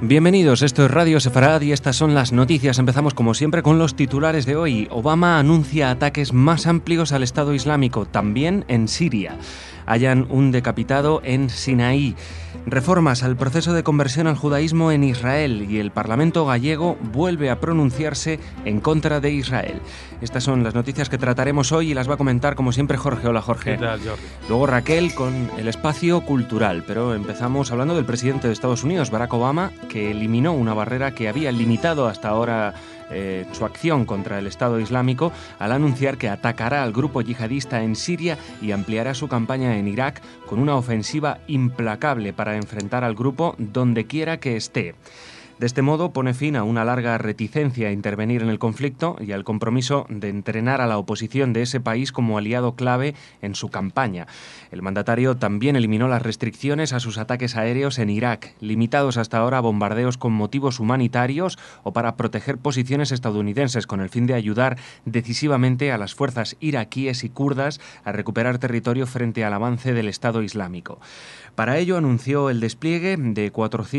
Bienvenidos, esto es Radio Sefarad y estas son las noticias. Empezamos como siempre con los titulares de hoy. Obama anuncia ataques más amplios al Estado Islámico, también en Siria. Hallan un decapitado en Sinaí. Reformas al proceso de conversión al judaísmo en Israel y el Parlamento gallego vuelve a pronunciarse en contra de Israel. Estas son las noticias que trataremos hoy y las va a comentar como siempre Jorge. Hola Jorge. ¿Qué tal, Jordi? Luego Raquel con el espacio cultural, pero empezamos hablando del presidente de Estados Unidos, Barack Obama, que eliminó una barrera que había limitado hasta ahora su acción contra el Estado Islámico al anunciar que atacará al grupo yihadista en Siria y ampliará su campaña en Irak con una ofensiva implacable para enfrentar al grupo donde quiera que esté. De este modo pone fin a una larga reticencia a intervenir en el conflicto y al compromiso de entrenar a la oposición de ese país como aliado clave en su campaña. El mandatario también eliminó las restricciones a sus ataques aéreos en Irak, limitados hasta ahora a bombardeos con motivos humanitarios o para proteger posiciones estadounidenses con el fin de ayudar decisivamente a las fuerzas iraquíes y kurdas a recuperar territorio frente al avance del Estado Islámico. Para ello anunció el despliegue de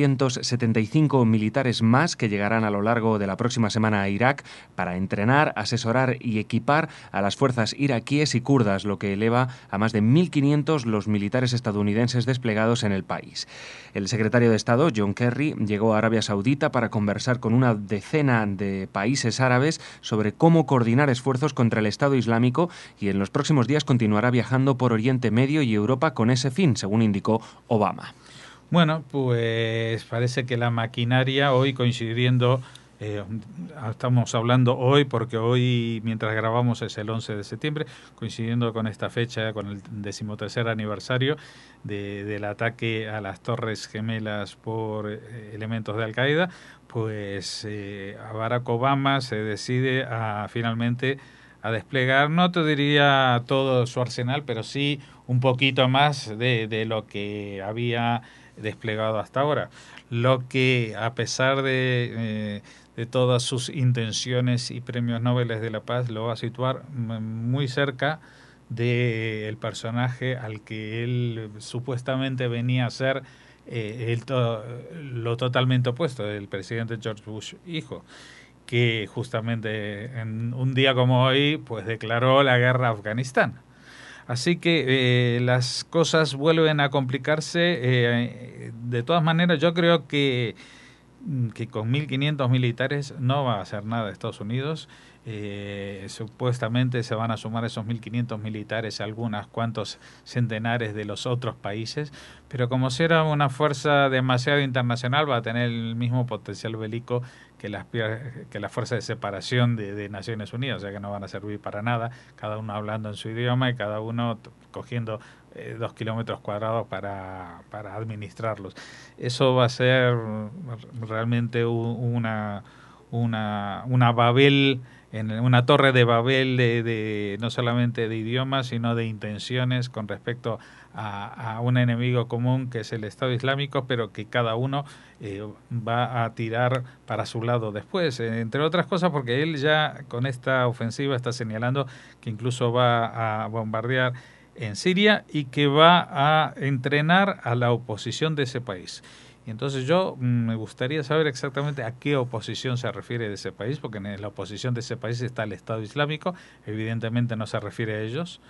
475 militares más que llegarán a lo largo de la próxima semana a Irak para entrenar, asesorar y equipar a las fuerzas iraquíes y kurdas, lo que eleva a más de 1.500 los militares estadounidenses desplegados en el país. El secretario de Estado, John Kerry, llegó a Arabia Saudita para conversar con una decena de países árabes sobre cómo coordinar esfuerzos contra el Estado Islámico y en los próximos días continuará viajando por Oriente Medio y Europa con ese fin, según indicó Obama. Bueno, pues parece que la maquinaria hoy coincidiendo, estamos hablando hoy porque hoy mientras grabamos es el 11 de septiembre, coincidiendo con esta fecha, con el 13º aniversario del ataque a las Torres Gemelas por elementos de Al-Qaeda, pues a Barack Obama se decide finalmente a desplegar, no te diría todo su arsenal, pero sí un poquito más de lo que había desplegado hasta ahora. Lo que, a pesar de todas sus intenciones y premios Nobel de la Paz, lo va a situar muy cerca del personaje al que él supuestamente venía a ser lo totalmente opuesto, el presidente George Bush hijo, que justamente en un día como hoy pues declaró la guerra a Afganistán. Así que las cosas vuelven a complicarse. De todas maneras, yo creo que con 1.500 militares no va a hacer nada Estados Unidos. Supuestamente se van a sumar esos 1.500 militares a algunos cuantos centenares de los otros países, pero como será una fuerza demasiado internacional, va a tener el mismo potencial bélico que la fuerza de separación de Naciones Unidas, o sea que no van a servir para nada, cada uno hablando en su idioma y cada uno cogiendo 2 kilómetros cuadrados para administrarlos. Eso va a ser realmente una Babel, una torre de Babel de no solamente de idiomas, sino de intenciones con respecto a un enemigo común que es el Estado Islámico, pero que cada uno va a tirar para su lado después, entre otras cosas porque él ya con esta ofensiva está señalando que incluso va a bombardear en Siria y que va a entrenar a la oposición de ese país. Y entonces yo me gustaría saber exactamente a qué oposición se refiere de ese país, porque en la oposición de ese país está el Estado Islámico, evidentemente no se refiere a ellos,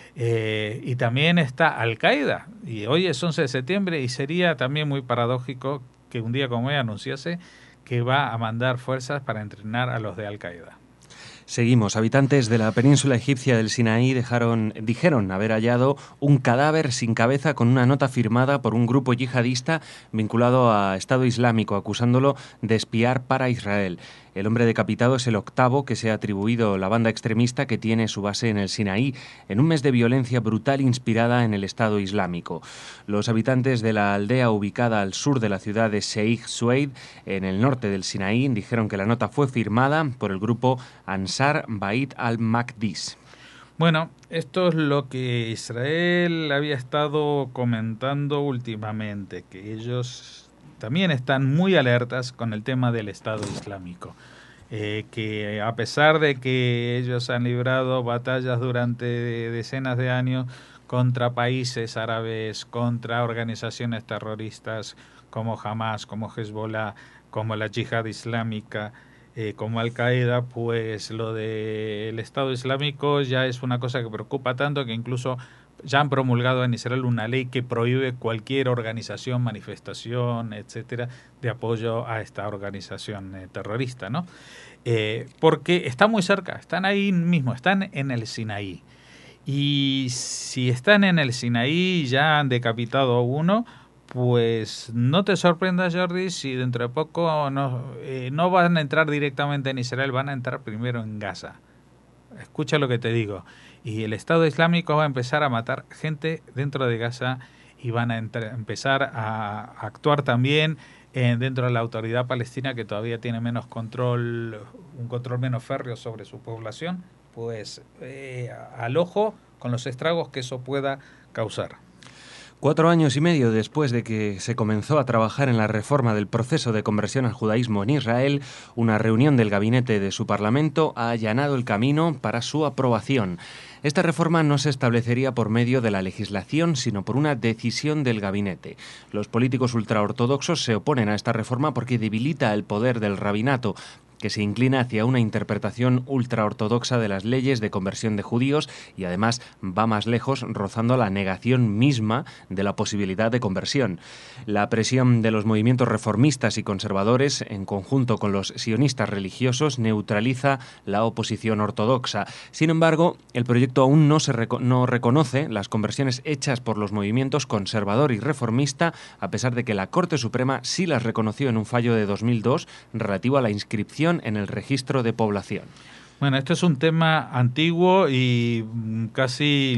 y también está Al-Qaeda, y hoy es 11 de septiembre y sería también muy paradójico que un día como hoy anunciase que va a mandar fuerzas para entrenar a los de Al-Qaeda. Seguimos. Habitantes de la península egipcia del Sinaí dijeron haber hallado un cadáver sin cabeza con una nota firmada por un grupo yihadista vinculado a Estado Islámico, acusándolo de espiar para Israel. El hombre decapitado es el octavo que se ha atribuido la banda extremista que tiene su base en el Sinaí, en un mes de violencia brutal inspirada en el Estado Islámico. Los habitantes de la aldea ubicada al sur de la ciudad de Sheikh Sueid, en el norte del Sinaí, dijeron que la nota fue firmada por el grupo Ansar Bait al-Maqdis. Bueno, esto es lo que Israel había estado comentando últimamente, que ellos también están muy alertas con el tema del Estado Islámico, que a pesar de que ellos han librado batallas durante decenas de años contra países árabes, contra organizaciones terroristas como Hamas, como Hezbollah, como la Yihad Islámica, como Al-Qaeda, pues lo del Estado Islámico ya es una cosa que preocupa tanto que incluso ya han promulgado en Israel una ley que prohíbe cualquier organización, manifestación, etcétera, de apoyo a esta organización terrorista, ¿no? Porque está muy cerca, están ahí mismo, están en el Sinaí. Y si están en el Sinaí y ya han decapitado a uno, pues no te sorprendas, Jordi, si dentro de poco no van a entrar directamente en Israel, van a entrar primero en Gaza. Escucha lo que te digo. Y el Estado Islámico va a empezar a matar gente dentro de Gaza y van a empezar a actuar también dentro de la autoridad palestina, que todavía tiene menos control, un control menos férreo sobre su población, pues al ojo con los estragos que eso pueda causar. 4 años y medio después de que se comenzó a trabajar en la reforma del proceso de conversión al judaísmo en Israel, una reunión del gabinete de su parlamento ha allanado el camino para su aprobación. Esta reforma no se establecería por medio de la legislación, sino por una decisión del gabinete. Los políticos ultraortodoxos se oponen a esta reforma porque debilita el poder del rabinato, que se inclina hacia una interpretación ultraortodoxa de las leyes de conversión de judíos y además va más lejos, rozando la negación misma de la posibilidad de conversión. La presión de los movimientos reformistas y conservadores, en conjunto con los sionistas religiosos, neutraliza la oposición ortodoxa. Sin embargo, el proyecto aún no reconoce las conversiones hechas por los movimientos conservador y reformista, a pesar de que la Corte Suprema sí las reconoció en un fallo de 2002 relativo a la inscripción en el registro de población. Bueno, esto es un tema antiguo y casi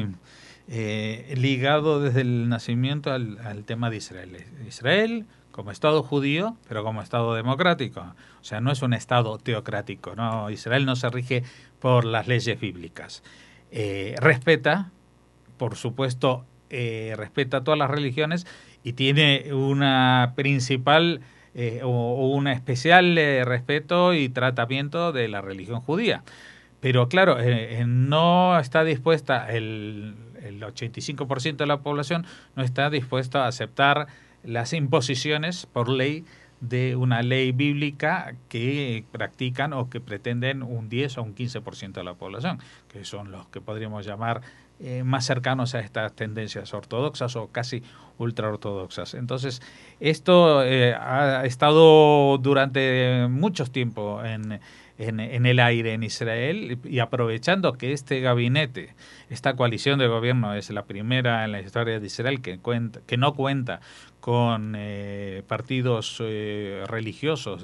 ligado desde el nacimiento al tema de Israel. Israel como Estado judío, pero como Estado democrático. O sea, no es un Estado teocrático, ¿no? Israel no se rige por las leyes bíblicas. Respeta, por supuesto, respeta todas las religiones y tiene una principal o un especial respeto y tratamiento de la religión judía. Pero claro, no está dispuesta, el 85% de la población no está dispuesta a aceptar las imposiciones por ley de una ley bíblica que practican o que pretenden un 10 o un 15% de la población, que son los que podríamos llamar más cercanos a estas tendencias ortodoxas o casi ultraortodoxas. Entonces, esto ha estado durante mucho tiempo en el aire en Israel, y aprovechando que este gabinete, esta coalición de gobierno es la primera en la historia de Israel que no cuenta con partidos religiosos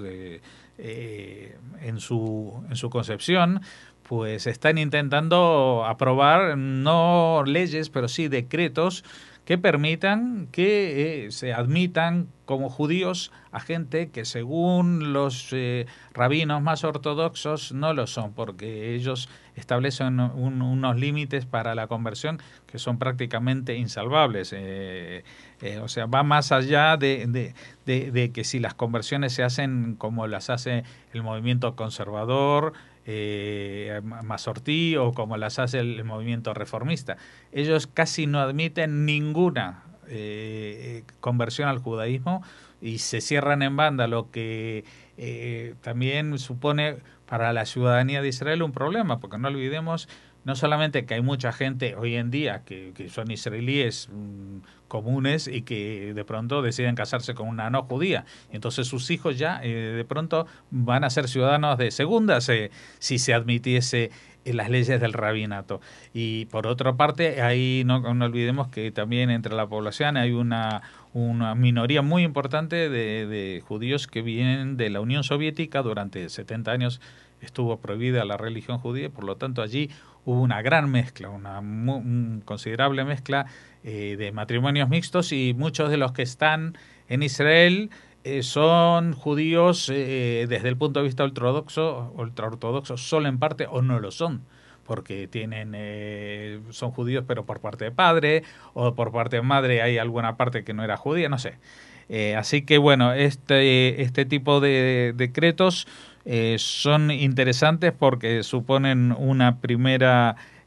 en su concepción, pues están intentando aprobar no leyes, pero sí decretos que permitan que se admitan como judíos a gente que según los rabinos más ortodoxos no lo son, porque ellos establecen unos límites para la conversión que son prácticamente insalvables. O sea, va más allá de que si las conversiones se hacen como las hace el movimiento conservador, Masortí, o como las hace el movimiento reformista. Ellos casi no admiten ninguna conversión al judaísmo y se cierran en banda, lo que también supone para la ciudadanía de Israel un problema, porque no olvidemos no solamente que hay mucha gente hoy en día que son israelíes comunes y que de pronto deciden casarse con una no judía, y entonces sus hijos ya de pronto van a ser ciudadanos de segunda si se admitiese las leyes del rabinato. Y por otra parte, ahí no olvidemos que también entre la población hay una minoría muy importante de judíos que vienen de la Unión Soviética. Durante 70 años estuvo prohibida la religión judía, por lo tanto allí hubo una gran mezcla, una considerable mezcla de matrimonios mixtos, y muchos de los que están en Israel son judíos desde el punto de vista ultraortodoxo solo en parte, o no lo son, porque son judíos pero por parte de padre, o por parte de madre hay alguna parte que no era judía, no sé. Así que bueno, este tipo de decretos son interesantes porque suponen una primera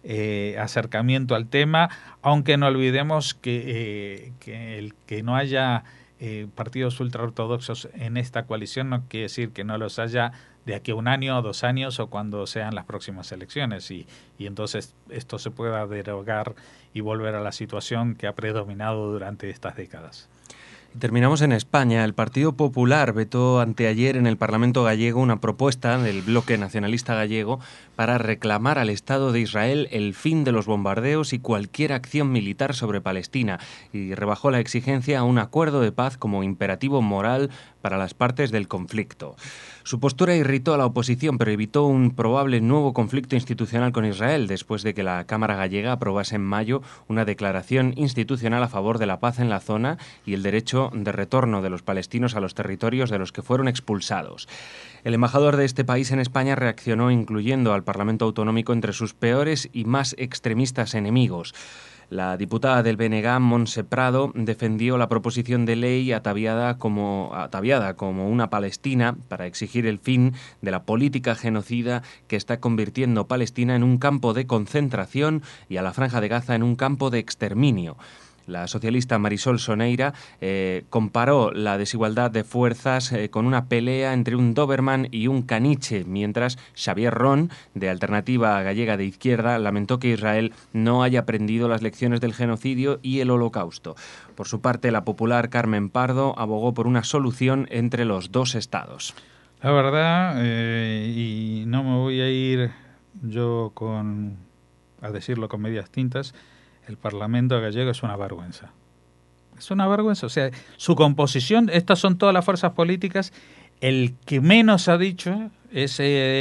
acercamiento al tema, aunque no olvidemos que el que no haya partidos ultraortodoxos en esta coalición no quiere decir que no los haya de aquí a 1 año, 2 años o cuando sean las próximas elecciones y entonces esto se pueda derogar y volver a la situación que ha predominado durante estas décadas. Terminamos en España. El Partido Popular vetó anteayer en el Parlamento gallego una propuesta del bloque nacionalista gallego para reclamar al Estado de Israel el fin de los bombardeos y cualquier acción militar sobre Palestina y rebajó la exigencia a un acuerdo de paz como imperativo moral para las partes del conflicto. Su postura irritó a la oposición, pero evitó un probable nuevo conflicto institucional con Israel después de que la Cámara gallega aprobase en mayo una declaración institucional a favor de la paz en la zona y el derecho de retorno de los palestinos a los territorios de los que fueron expulsados. El embajador de este país en España reaccionó incluyendo al Parlamento Autonómico entre sus peores y más extremistas enemigos. La diputada del BNG, Montse Prado, defendió la proposición de ley ataviada como una Palestina para exigir el fin de la política genocida que está convirtiendo Palestina en un campo de concentración y a la Franja de Gaza en un campo de exterminio. La socialista Marisol Soneira comparó la desigualdad de fuerzas con una pelea entre un Doberman y un caniche, mientras Xavier Ron, de Alternativa Gallega de Izquierda, lamentó que Israel no haya aprendido las lecciones del genocidio y el Holocausto. Por su parte, la popular Carmen Pardo abogó por una solución entre los dos estados. La verdad, y no me voy a ir yo a decirlo con medias tintas, el Parlamento gallego es una vergüenza. Es una vergüenza. O sea, su composición, estas son todas las fuerzas políticas. El que menos ha dicho es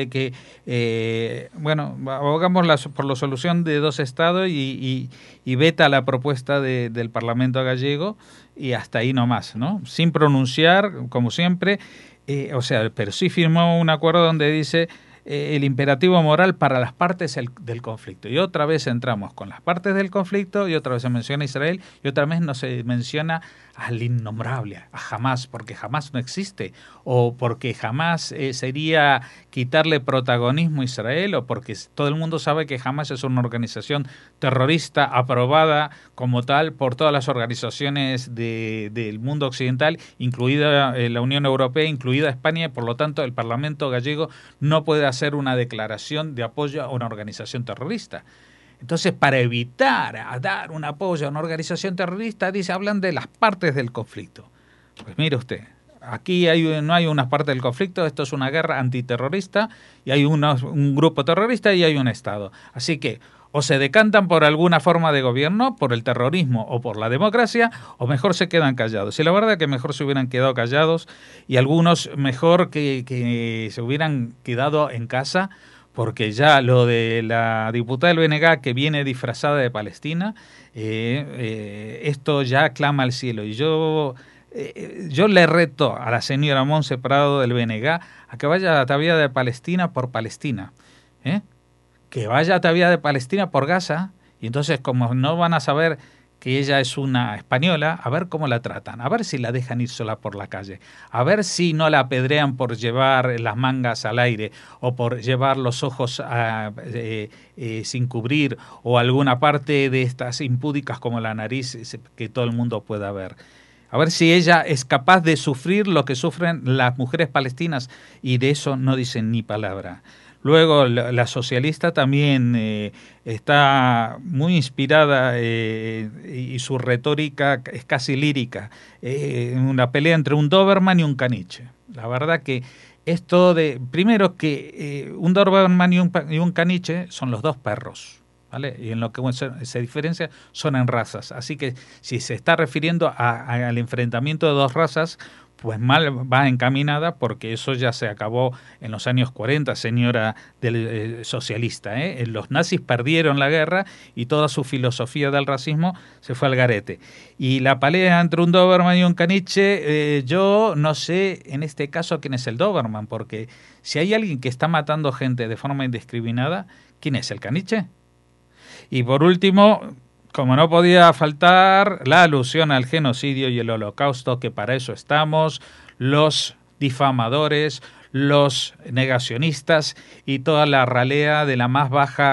abogamos por la solución de 2 estados y veta la propuesta del Parlamento gallego y hasta ahí nomás, ¿no? Sin pronunciar, como siempre. Pero sí firmó un acuerdo donde dice el imperativo moral para las partes del conflicto. Y otra vez entramos con las partes del conflicto y otra vez se menciona a Israel y otra vez no se menciona al innombrable, a Hamás, porque Hamás no existe, o porque Hamás sería quitarle protagonismo a Israel, o porque todo el mundo sabe que Hamás es una organización terrorista aprobada como tal por todas las organizaciones del mundo occidental, incluida la Unión Europea, incluida España, y por lo tanto el Parlamento gallego no puede hacer una declaración de apoyo a una organización terrorista. Entonces, para evitar dar un apoyo a una organización terrorista, hablan de las partes del conflicto. Pues mire usted, aquí no hay unas partes del conflicto, esto es una guerra antiterrorista y hay un grupo terrorista y hay un Estado. Así que o se decantan por alguna forma de gobierno, por el terrorismo o por la democracia, o mejor se quedan callados. Y la verdad que mejor se hubieran quedado callados y algunos mejor que se hubieran quedado en casa, porque ya lo de la diputada del BNG que viene disfrazada de Palestina, esto ya clama al cielo. Y yo le reto a la señora Montse Prado del BNG a que vaya a Tavía de Palestina por Palestina, que vaya a Tavía de Palestina por Gaza, y entonces como no van a saber que ella es una española, a ver cómo la tratan, a ver si la dejan ir sola por la calle, a ver si no la apedrean por llevar las mangas al aire o por llevar los ojos sin cubrir o alguna parte de estas impúdicas como la nariz que todo el mundo pueda ver. A ver si ella es capaz de sufrir lo que sufren las mujeres palestinas, y de eso no dicen ni palabra. Luego la socialista también está muy inspirada y su retórica es casi lírica. Una pelea entre un Doberman y un caniche. La verdad que esto primero que un Doberman y un caniche son los dos perros, ¿vale? Y en lo que se diferencia son en razas. Así que si se está refiriendo al enfrentamiento de 2 razas, pues mal va encaminada, porque eso ya se acabó en los años 40, señora socialista. Los nazis perdieron la guerra y toda su filosofía del racismo se fue al garete. Y la pelea entre un Doberman y un caniche, yo no sé en este caso quién es el Doberman, porque si hay alguien que está matando gente de forma indiscriminada, ¿quién es el caniche? Y por último, como no podía faltar, la alusión al genocidio y el holocausto, que para eso estamos, los difamadores, los negacionistas y toda la ralea de la más baja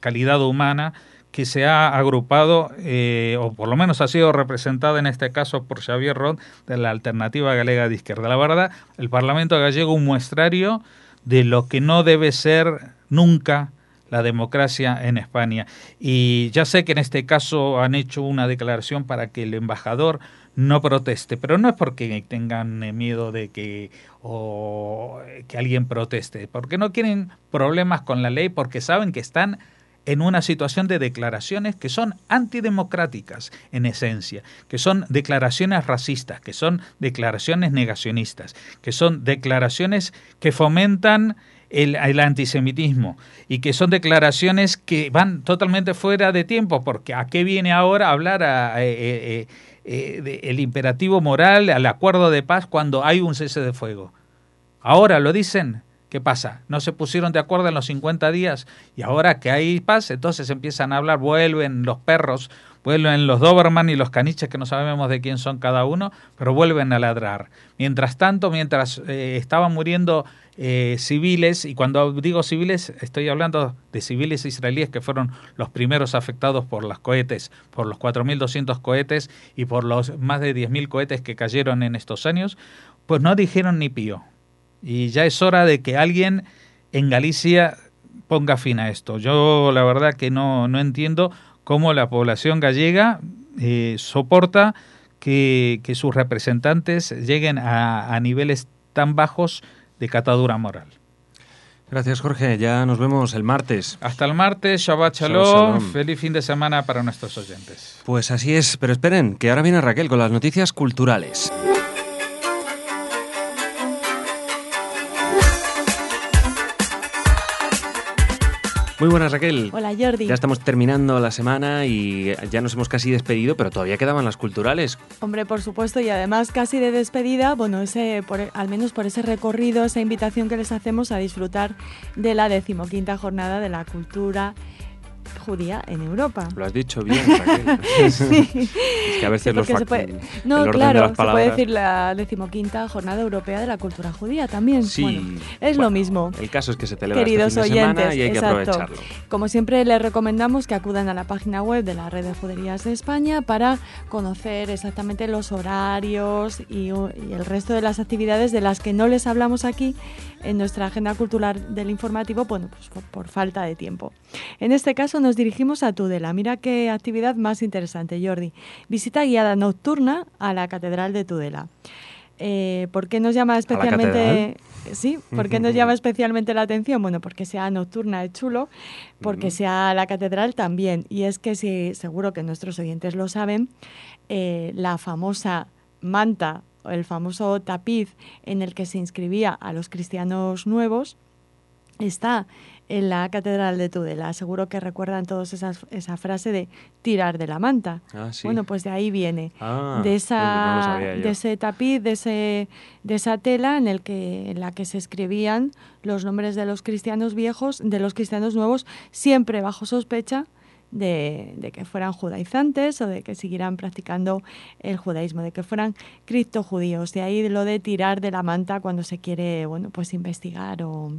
calidad humana, que se ha agrupado, o por lo menos ha sido representada en este caso por Xavier Rod, de la Alternativa Galega de Izquierda. La verdad, el Parlamento gallego un muestrario de lo que no debe ser nunca la democracia en España. Y ya sé que en este caso han hecho una declaración para que el embajador no proteste, pero no es porque tengan miedo de que alguien proteste, porque no quieren problemas con la ley, porque saben que están en una situación de declaraciones que son antidemocráticas en esencia, que son declaraciones racistas, que son declaraciones negacionistas, que son declaraciones que fomentan el antisemitismo y que son declaraciones que van totalmente fuera de tiempo, porque ¿a qué viene ahora a hablar el imperativo moral, al acuerdo de paz cuando hay un cese de fuego? Ahora lo dicen. ¿Qué pasa? ¿No se pusieron de acuerdo en los 50 días? Y ahora que hay paz, entonces empiezan a hablar, vuelven los perros, vuelven los Doberman y los caniches que no sabemos de quién son cada uno, pero vuelven a ladrar. Mientras tanto, mientras estaban muriendo civiles, y cuando digo civiles estoy hablando de civiles israelíes que fueron los primeros afectados por los cohetes, por los 4.200 cohetes y por los más de 10.000 cohetes que cayeron en estos años, pues no dijeron ni pío. Y ya es hora de que alguien en Galicia ponga fin a esto. Yo la verdad que no entiendo cómo la población gallega soporta que sus representantes lleguen a niveles tan bajos de catadura moral. Gracias, Jorge. Ya nos vemos el martes. Hasta el martes. Shabbat Shalom. Feliz fin de semana para nuestros oyentes. Pues así es. Pero esperen, que ahora viene Raquel con las noticias culturales. Muy buenas, Raquel. Hola, Jordi. Ya estamos terminando la semana y ya nos hemos casi despedido, pero todavía quedaban las culturales. Hombre, por supuesto, y además casi de despedida, bueno, al menos por ese recorrido, esa invitación que les hacemos a disfrutar de la 15ª jornada de la cultura judía en Europa. Lo has dicho bien, Raquel. Sí. Es que a veces sí, el orden claro, de las palabras... se puede decir la 15ª Jornada Europea de la Cultura Judía también. Sí, bueno, es lo mismo. El caso es que se celebra Queridos este fin de oyentes, semana y hay que exacto. aprovecharlo. Como siempre, les recomendamos que acudan a la página web de la Red de Juderías de España para conocer exactamente los horarios y el resto de las actividades de las que no les hablamos aquí en nuestra agenda cultural del informativo, bueno, pues por falta de tiempo. En este caso nos dirigimos a Tudela. Mira qué actividad más interesante, Jordi. Visita guiada nocturna a la Catedral de Tudela. ¿Por qué nos llama especialmente? Sí, ¿por qué nos llama especialmente la atención? Bueno, porque sea nocturna es chulo, porque sea la catedral también. Y es que sí, seguro que nuestros oyentes lo saben, la famosa manta, el famoso tapiz en el que se inscribía a los cristianos nuevos, está en la Catedral de Tudela. Seguro que recuerdan todos esa frase de tirar de la manta. Ah, sí. Bueno, pues de ahí viene. Ah, de no lo sabía yo. de ese tapiz, de esa tela en la que se escribían los nombres de los cristianos viejos, de los cristianos nuevos, siempre bajo sospecha de que fueran judaizantes o de que siguieran practicando el judaísmo, de que fueran criptojudíos. De ahí lo de tirar de la manta cuando se quiere, bueno, pues investigar o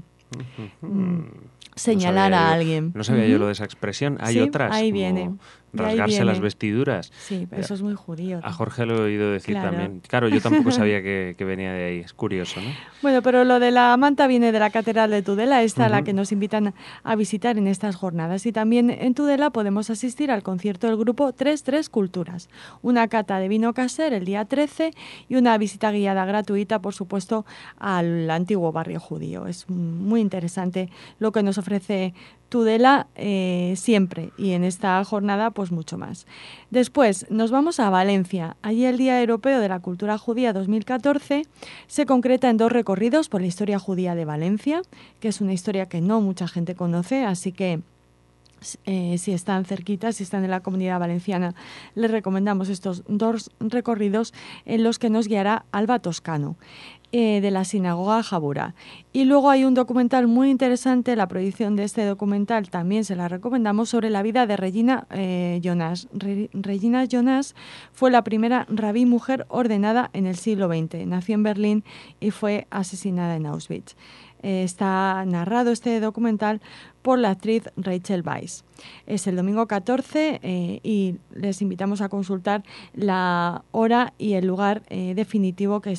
señalar a alguien. No sabía yo lo de esa expresión. Hay sí, otras, ahí como viene. rasgarse las vestiduras. Sí, pero eso es muy judío. A Jorge lo he oído decir Claro. también. Claro, yo tampoco sabía que venía de ahí. Es curioso, ¿no? Bueno, pero lo de la manta viene de la Catedral de Tudela, esta a la que nos invitan a visitar en estas jornadas. Y también en Tudela podemos asistir al concierto del grupo 33 Culturas, una cata de vino caser el día 13 y una visita guiada gratuita, por supuesto, al antiguo barrio judío. Es muy interesante lo que nos ofrece Tudela siempre, y en esta jornada pues mucho más. Después nos vamos a Valencia. Allí el Día Europeo de la Cultura Judía 2014 se concreta en 2 recorridos por la historia judía de Valencia, que es una historia que no mucha gente conoce, así que si están cerquitas, si están en la Comunidad Valenciana, les recomendamos estos 2 recorridos en los que nos guiará Alba Toscano, de la Sinagoga Jabura. Y luego hay un documental muy interesante, la proyección de este documental también se la recomendamos, sobre la vida de Regina Jonas. Regina Jonas fue la primera rabí mujer ordenada en el siglo XX. Nació en Berlín y fue asesinada en Auschwitz. está narrado este documental por la actriz Rachel Weisz. Es el domingo 14 y les invitamos a consultar la hora y el lugar definitivo que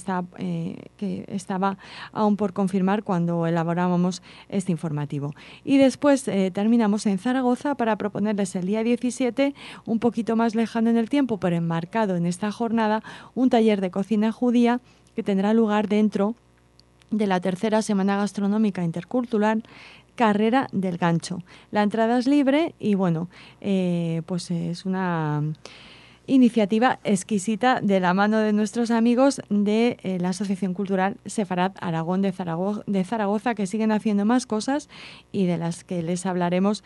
estaba aún por confirmar cuando elaborábamos este informativo. Y después terminamos en Zaragoza para proponerles el día 17, un poquito más lejano en el tiempo, pero enmarcado en esta jornada, un taller de cocina judía que tendrá lugar dentro de la tercera Semana Gastronómica Intercultural Carrera del Gancho. La entrada es libre y bueno, pues es una iniciativa exquisita de la mano de nuestros amigos de la Asociación Cultural Sefarad Aragón de Zaragoza, que siguen haciendo más cosas y de las que les hablaremos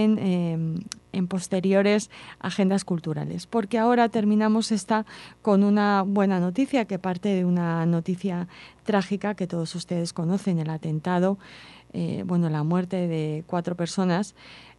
en posteriores agendas culturales. Porque ahora terminamos esta con una buena noticia que parte de una noticia trágica que todos ustedes conocen, el atentado, la muerte de 4 personas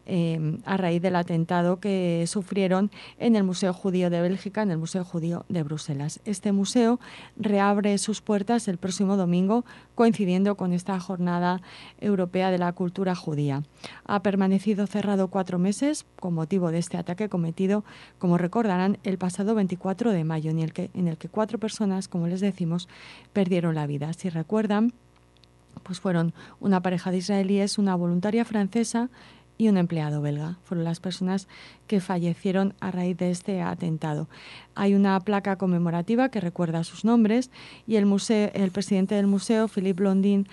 a raíz del atentado que sufrieron en el Museo Judío de Bélgica, en el Museo Judío de Bruselas. Este museo reabre sus puertas el próximo domingo, coincidiendo con esta Jornada Europea de la Cultura Judía. Ha permanecido cerrado 4 meses con motivo de este ataque cometido, como recordarán, el pasado 24 de mayo, en el que 4 personas, como les decimos, perdieron la vida. Si recuerdan, pues fueron una pareja de israelíes, una voluntaria francesa y un empleado belga. Fueron las personas que fallecieron a raíz de este atentado. Hay una placa conmemorativa que recuerda sus nombres y el presidente del museo, Philippe Blondin,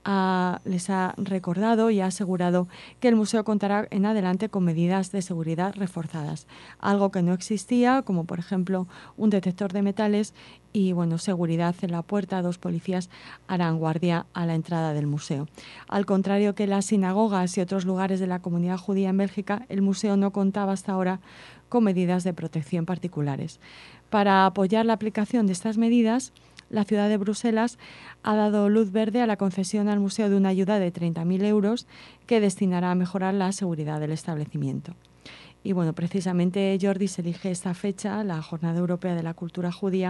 les ha recordado y ha asegurado que el museo contará en adelante con medidas de seguridad reforzadas, algo que no existía, como por ejemplo un detector de metales y seguridad en la puerta. 2 policías harán guardia a la entrada del museo. Al contrario que las sinagogas y otros lugares de la comunidad judía en Bélgica, el museo no contaba hasta ahora con medidas de protección particulares. Para apoyar la aplicación de estas medidas, la ciudad de Bruselas ha dado luz verde a la concesión al museo de una ayuda de 30.000 euros que destinará a mejorar la seguridad del establecimiento. Y precisamente, Jordi, se elige esta fecha, la Jornada Europea de la Cultura Judía,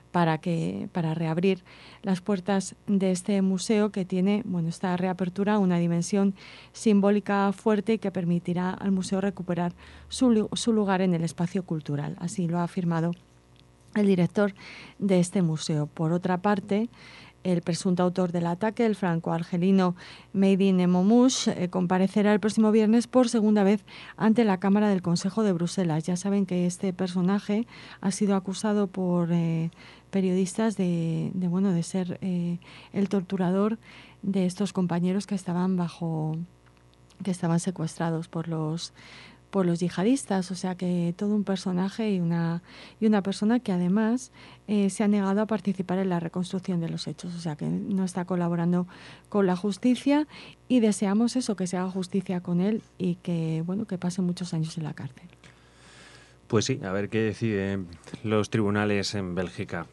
para reabrir las puertas de este museo que tiene, esta reapertura, una dimensión simbólica fuerte y que permitirá al museo recuperar su lugar en el espacio cultural. Así lo ha afirmado el director de este museo. Por otra parte, el presunto autor del ataque, el franco-argelino Mehdi Nemomouche, comparecerá el próximo viernes por segunda vez ante la Cámara del Consejo de Bruselas. Ya saben que este personaje ha sido acusado por periodistas de ser el torturador de estos compañeros que estaban secuestrados por los yihadistas, o sea que todo un personaje y una persona que además se ha negado a participar en la reconstrucción de los hechos, o sea que no está colaborando con la justicia y deseamos eso, que se haga justicia con él y que pase muchos años en la cárcel. Pues sí, a ver qué deciden los tribunales en Bélgica.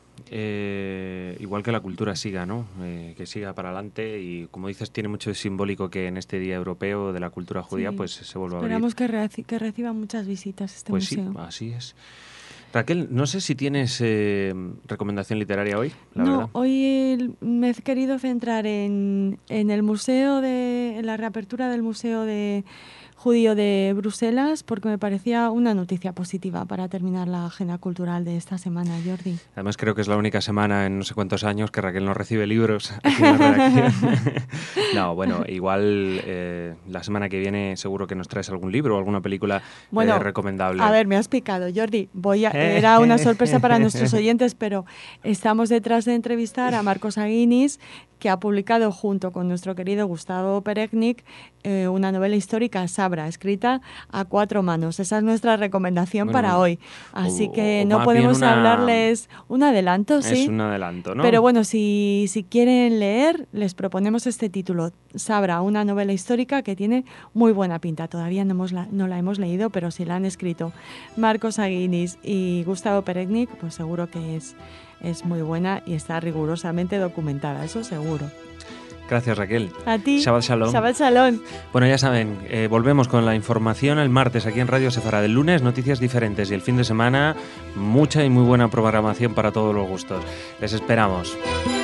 Igual que la cultura siga, ¿no? Que siga para adelante y, como dices, tiene mucho de simbólico que en este Día Europeo de la Cultura Judía pues se vuelva a abrir. Esperamos que reciba muchas visitas este museo. Pues sí, así es. Raquel, no sé si tienes recomendación literaria hoy, verdad. Hoy me he querido centrar en el museo en la reapertura del Museo Judío de Bruselas, porque me parecía una noticia positiva para terminar la agenda cultural de esta semana, Jordi. Además, creo que es la única semana en no sé cuántos años que Raquel no recibe libros aquí en la redacción. No, igual la semana que viene seguro que nos traes algún libro o alguna película recomendable. A ver, me has picado, Jordi. Era una sorpresa para nuestros oyentes, pero estamos detrás de entrevistar a Marcos Aguinis, que ha publicado junto con nuestro querido Gustavo Peregnik una novela histórica, Sabra, escrita a 4 manos. Esa es nuestra recomendación para hoy. Así que no podemos hablarles un adelanto, ¿sí? Es un adelanto, ¿no? Pero si quieren leer, les proponemos este título, Sabra, una novela histórica que tiene muy buena pinta. Todavía no la hemos leído, pero si la han escrito Marcos Aguinis y Gustavo Peregnik, pues seguro que es muy buena y está rigurosamente documentada, eso seguro. Gracias, Raquel. A ti. Shabbat Shalom. Shabbat Shalom. Bueno, ya saben, volvemos con la información el martes aquí en Radio Sefarad. El lunes, noticias diferentes y el fin de semana, mucha y muy buena programación para todos los gustos. Les esperamos.